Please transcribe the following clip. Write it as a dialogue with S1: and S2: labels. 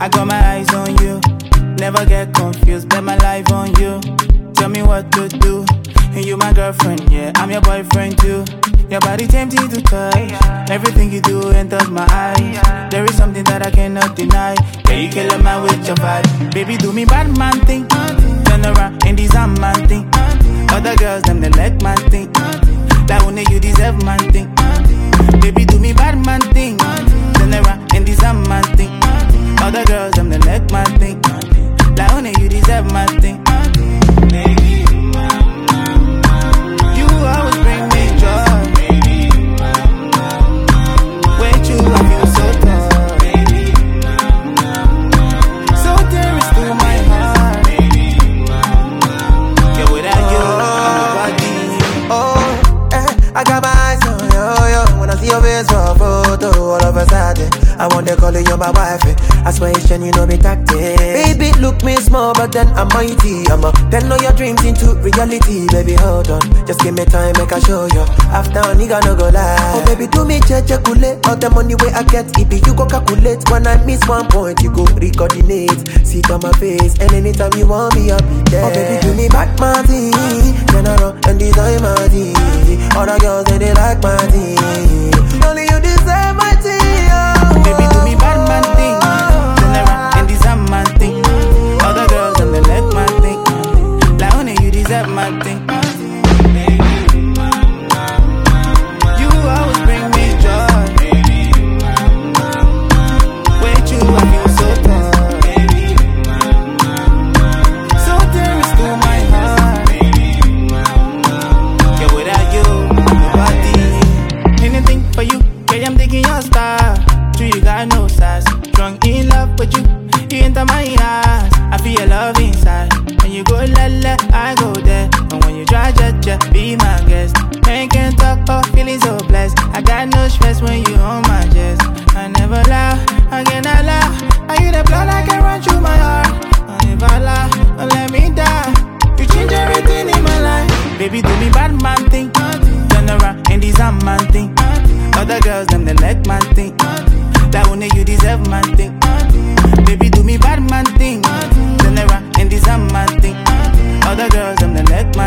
S1: I got my eyes on you. Never get confused, bet my life on you. Tell me what to do. And you my girlfriend, yeah, I'm your boyfriend too. Your body tempting to touch. Everything you do enters my eyes. There is something that I cannot deny. Yeah, you kill a man with your vibe. Baby, do me bad man thing. Turn around and these man thing. Other girls, them they like man thing. Like only you deserve man thing. Baby, do me bad man thing. Turn around and these man thing. Other girls, them they like man thing. Like only you deserve man thing. You always bring me joy. With you, I feel so tough. So dearest to my heart. Yeah, without you, I'm nobody.
S2: I got my eyes on you, yo. When I see your face for a photo, all of a sudden I want to call you my wife. I swear it's you know me tactic. Baby, look me small, but then I'm mighty. I'ma turn all your dreams into reality. Baby, hold on, just give me time, make I show you. After a nigga no go lie. Oh baby, do me check kule. All the money where I get, it be you go calculate. When I miss one point, you go recoordinate. See on my face, and anytime you want me, I'll be there. Oh baby, do me back my tea. General and design my tea. All the girls say they like my tea. Only you deserve my tea.
S1: Baby, do me bad man thing. Turn around and deserve my thing. Other girls and they like my thing. Like only you deserve my thing. You always bring me joy. With you, I feel so tough. So dearest to my heart. Yeah, without you, I'm nobody. Anything for you, girl, I'm taking your star. You got no sass. Drunk in love with you, you enter my eyes. I feel your love inside. When you go la la, I go there. And when you try ja, be my guest. Man can't talk, oh, feeling so blessed. I got no stress when you on my chest. I never lie, I cannot lie. Are you the blood I can run through my heart? I never lie, don't let me die. You change everything in my life. Baby, do me bad man thing. Turn around and these man thing. Other girls, them they like man thing. That only you deserve man thing. Baby, do me bad man thing. Turn around and deserve man thing. Other girls, them they like man